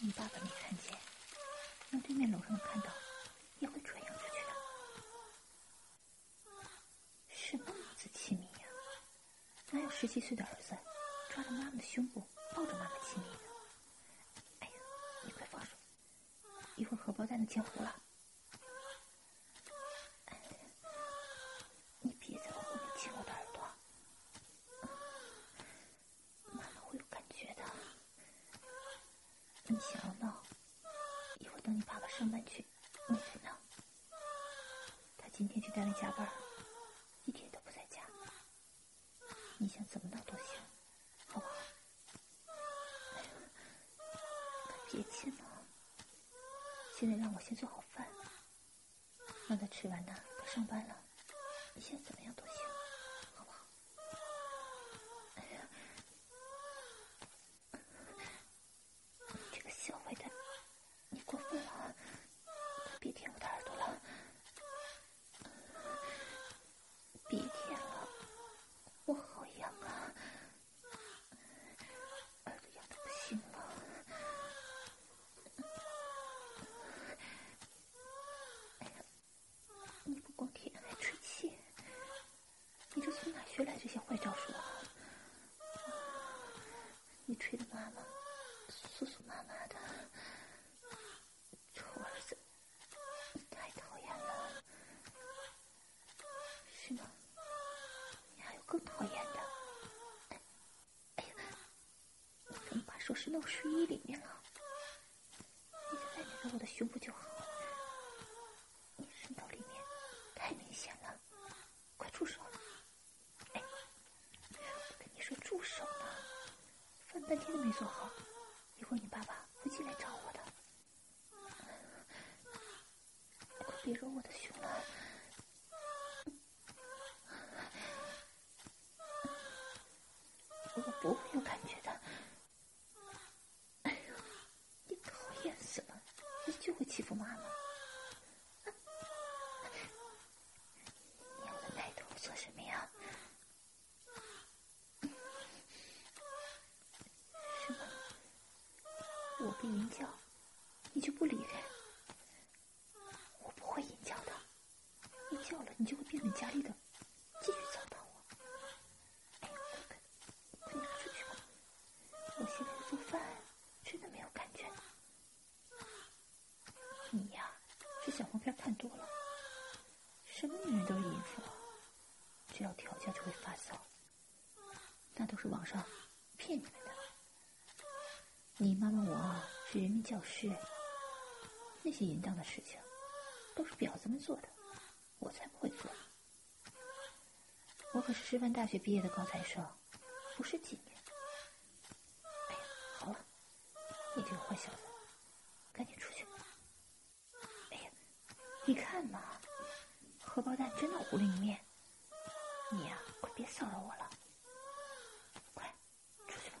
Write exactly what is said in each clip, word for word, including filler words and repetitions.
你爸爸没看见，让对面楼上看到，也会传扬出去的。什么母子亲密呀？哪有十七岁的儿子抓着妈妈的胸部抱着妈妈亲密的？哎呀，你快放手，一会儿荷包蛋的煎糊了。哎呀，你别在我后面亲我的耳朵，妈妈会有感觉的。你想要闹，一会儿等你爸爸上班去，你再闹。他今天去单位加班，一天都不在家，你想怎么闹都行，好不好？哎呀，可别亲了。现在让我先做好饭，让他吃完呢，他上班了，你想怎么样都行，好不好？哎呀，你这个小坏蛋，你过分了，快别舔我的耳朵了，别舔了，我好痒啊，耳朵痒得不行了。哎呀，你不光舔还吹气，你这从哪学来这些坏招数啊？你吹的妈妈酥酥麻麻的，臭儿子，你太讨厌了。是吗？你还有更讨厌的？哎，哎呀，你怎么把手伸到我睡衣里面了？你在外面揉我的胸部就好，你伸到里面太明显了，快住手！哎，我跟你说住手呢，饭半天都没做好，一会儿你爸爸会进来找我的。快别揉我的胸了，我不会有感觉的。哎呀，你讨厌死了，你就会欺负妈妈。你要我的奶头做什么呀？是吗？我不淫叫，你就不离开？我不会淫叫的，你叫了，你就会变本加厉的继续糟蹋我。哎呀，快快快拿出去吧！我现在在做饭，真的没有感觉。你呀，是小黄片看多了，什么女人都是淫妇，只要调教就会发骚，那都是网上骗你们的。你妈妈我是人民教师，那些淫荡的事情都是婊子们做的，我才不会做。我可是师范大学毕业的高材生，不是妓女。哎呀，好了，你这个坏小子，赶紧出去。哎呀，你看嘛，荷包蛋真的糊了一面。你呀，快别骚扰我了，快出去吧。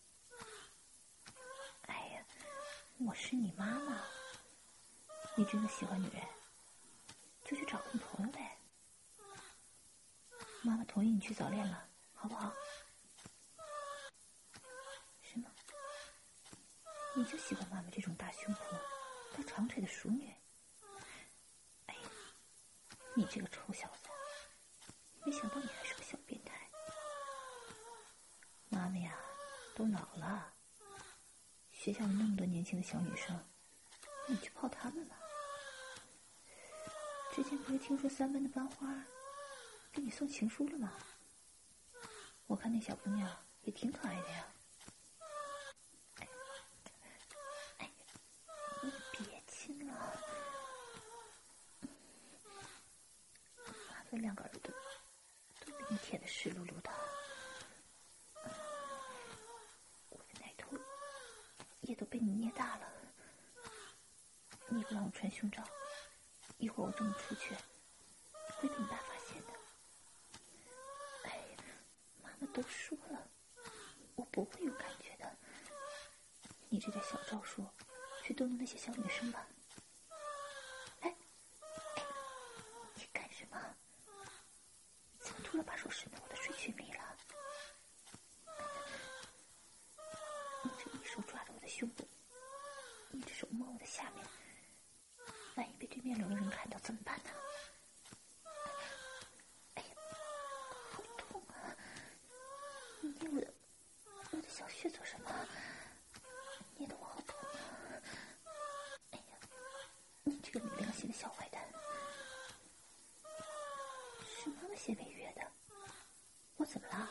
哎呀，我是你妈妈，你真的喜欢女人，就去找个女朋友呗。妈妈同意你去早恋了，好不好？是吗？你就喜欢妈妈这种大胸脯、大长腿的熟女？哎呀，你这个臭小子，没想到你还是个小变态。妈妈呀，都老了，学校里那么多年轻的小女生，你去泡她们了？之前不是听说三班的班花给你送情书了吗？我看那小姑娘也挺可爱的呀。哎，哎，你别亲了，妈的两个耳朵都被你舔得湿漉漉的，我的奶头也都被你捏大了。你不让我穿胸罩，一会儿我这么出去会被你爸发现的。哎呀，妈妈都说了，我不会有感觉的。你这点小招数，去逗弄那些小女生吧。哎，哎，你干什么？怎么突然把手伸到我的睡裙里了？你这一手抓着我的胸部， 面楼的人看到怎么办呢？哎呀，好痛啊！你捏我的我的小穴做什么？捏得我好痛啊！哎呀，你这个没良心的小坏蛋！是妈妈先被约的，我怎么了？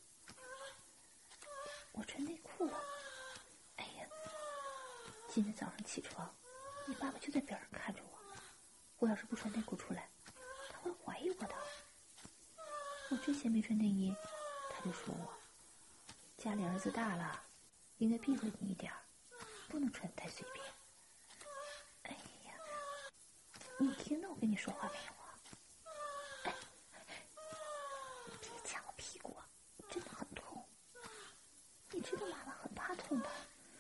我穿内裤了。哎呀，今天早上起床，你爸爸就在边上看着我。我要是不穿内裤出来，他会怀疑我的。我之前没穿内衣，他就说我家里儿子大了，应该避讳你一点，不能穿得太随便。哎呀，你听到我跟你说话没有啊？哎，别掐我屁股啊，真的很痛。你知道妈妈很怕痛的。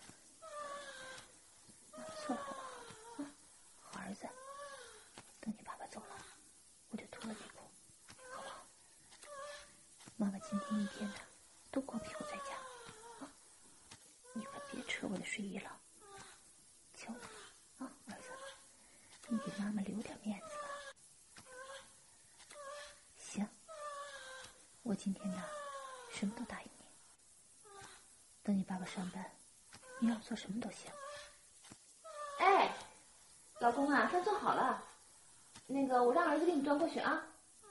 妈妈错了好不好？啊，好儿子，等你爸爸走了，我就脱了内裤，好不好？妈妈今天一天的都光屁股在家啊！你可别扯我的睡衣了，求你啊，儿子，你给妈妈留点面子吧。行，我今天呢，什么都答应你。等你爸爸上班，你让我做什么都行。 哎，老公啊，饭做好了，那个我让儿子给你端过去啊。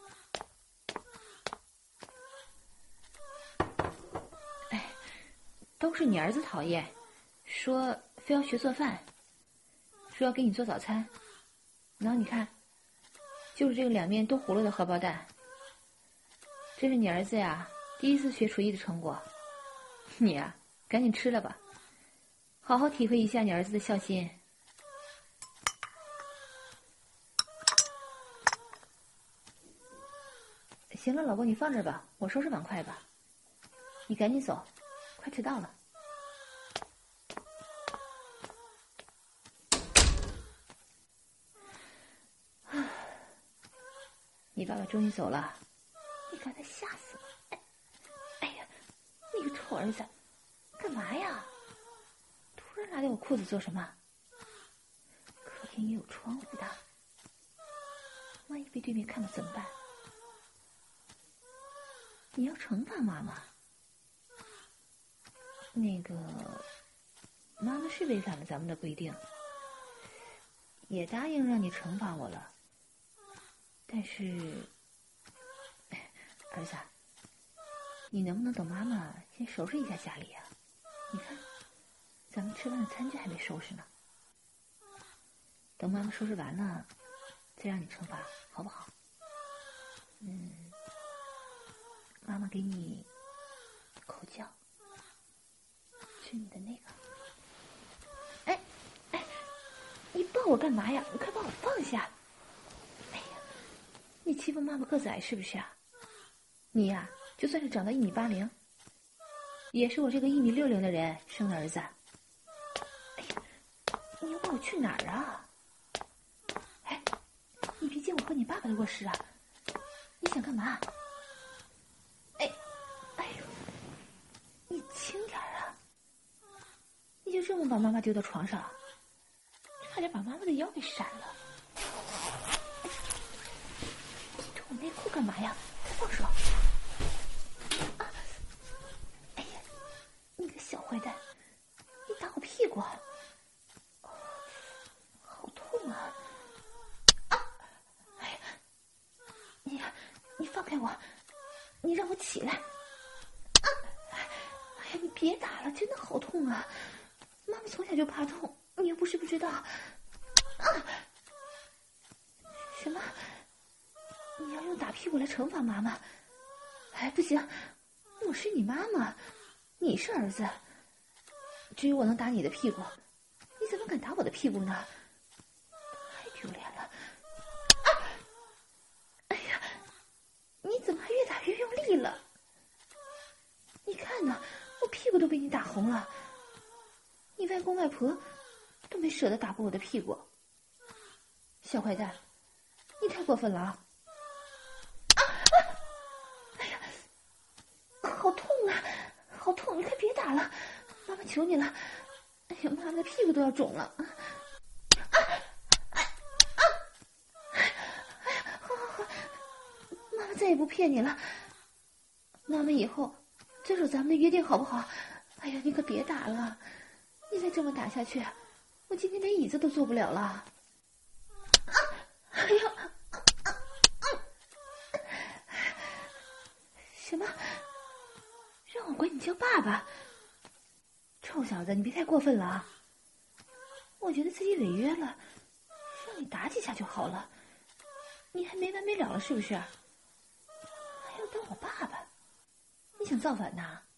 哎，都是你儿子讨厌，说非要学做饭，说要给你做早餐，然后你看，就是这个两面都糊了的荷包蛋，这是你儿子呀第一次学厨艺的成果，你呀赶紧吃了吧，好好体会一下你儿子的孝心。行了，老公，你放这儿吧，我收拾碗筷吧。你赶紧走，快迟到了。你爸爸终于走了，你刚才吓死我！哎，哎呀，你个臭儿子，干嘛呀？突然拉掉我裤子做什么？客厅也有窗户的，万一被对面看到怎么办？你要惩罚妈妈？那个，妈妈是违反了咱们的规定，也答应让你惩罚我了。但是，儿子，你能不能等妈妈先收拾一下家里呀？你看，咱们吃饭的餐具还没收拾呢。等妈妈收拾完了，再让你惩罚，好不好？嗯，妈妈给你口交，吃你的那个。哎哎，你抱我干嘛呀？你快把我放下！哎呀，你欺负妈妈个子矮是不是啊？你呀，就算是长到一米八零，也是我这个一米六零的人生的儿子。哎呀，你要抱我去哪儿啊？哎，你别进我和你爸爸的卧室啊！你想干嘛？哎，哎呦，你轻点啊！你就这么把妈妈丢到床上，差点把妈妈的腰给闪了。哎，你脱我内裤干嘛呀？放手！啊！哎呀，你个小坏蛋，你打我屁股！哦，好痛啊！啊！哎呀，你呀，你放开我！你让我起来！啊！哎呀，你别打了，真的好痛啊！妈妈从小就怕痛，你又不是不知道。啊！什么？你要用打屁股来惩罚妈妈？哎，不行，我是你妈妈，你是儿子。至于我能打你的屁股，你怎么敢打我的屁股呢？太丢脸了！啊！哎呀，你怎么还越打越用力了？你看呢，我屁股都被你打红了。你外公外婆都没舍得打过我的屁股。小坏蛋，你太过分了啊！啊啊！哎呀，好痛啊，好痛！你快别打了，妈妈求你了！哎呀，妈妈的屁股都要肿了！啊啊啊！ 再也不骗你了。那我们以后遵守咱们的约定好不好？哎呀，你可别打了，你再这么打下去，我今天连椅子都坐不了了。啊！哎呀！什么？让我管你叫爸爸？臭小子，你别太过分了啊！我觉得自己违约了，让你打几下就好了，你还没完没了了是不是？还要当我爸爸？你想造反呐？